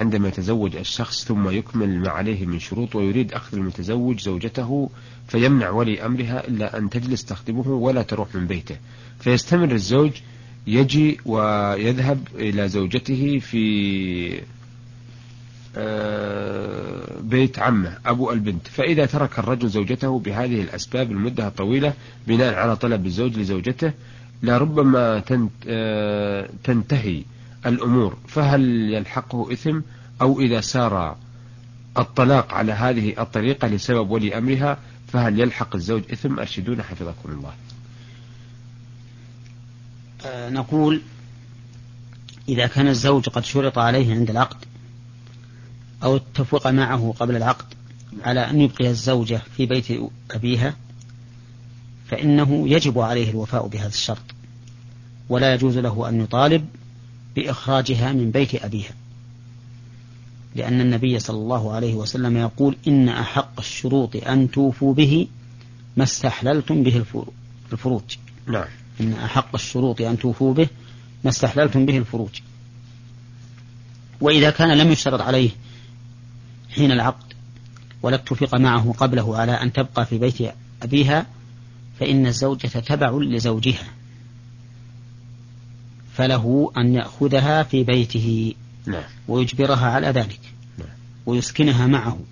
عندما يتزوج الشخص ثم يكمل ما عليه من شروط ويريد أخذ المتزوج زوجته، فيمنع ولي أمرها إلا أن تجلس تخدمه ولا تروح من بيته، فيستمر الزوج يجي ويذهب إلى زوجته في بيت عمه أبو البنت. فإذا ترك الرجل زوجته بهذه الأسباب المدة الطويلة بناء على طلب الزوج لزوجته، لربما تنتهي الأمور، فهل يلحقه إثم؟ أو إذا سار الطلاق على هذه الطريقة لسبب ولي أمرها فهل يلحق الزوج إثم؟ أرشدون حفظكم الله. نقول إذا كان الزوج قد شرط عليه عند العقد أو اتفق معه قبل العقد على أن يبقي الزوجة في بيت أبيها، فإنه يجب عليه الوفاء بهذا الشرط، ولا يجوز له أن يطالب بإخراجها من بيت أبيها، لأن النبي صلى الله عليه وسلم يقول: إن أحق الشروط أن توفوا به ما استحللتم به الفروج. نعم. إن أحق الشروط أن توفوا به ما استحللتم به الفروج. وإذا كان لم يشترط عليه حين العقد ولا اتفق معه قبله على أن تبقى في بيت أبيها، فإن الزوجة تبع لزوجها، فله أن يأخذها في بيته ويجبرها على ذلك ويسكنها معه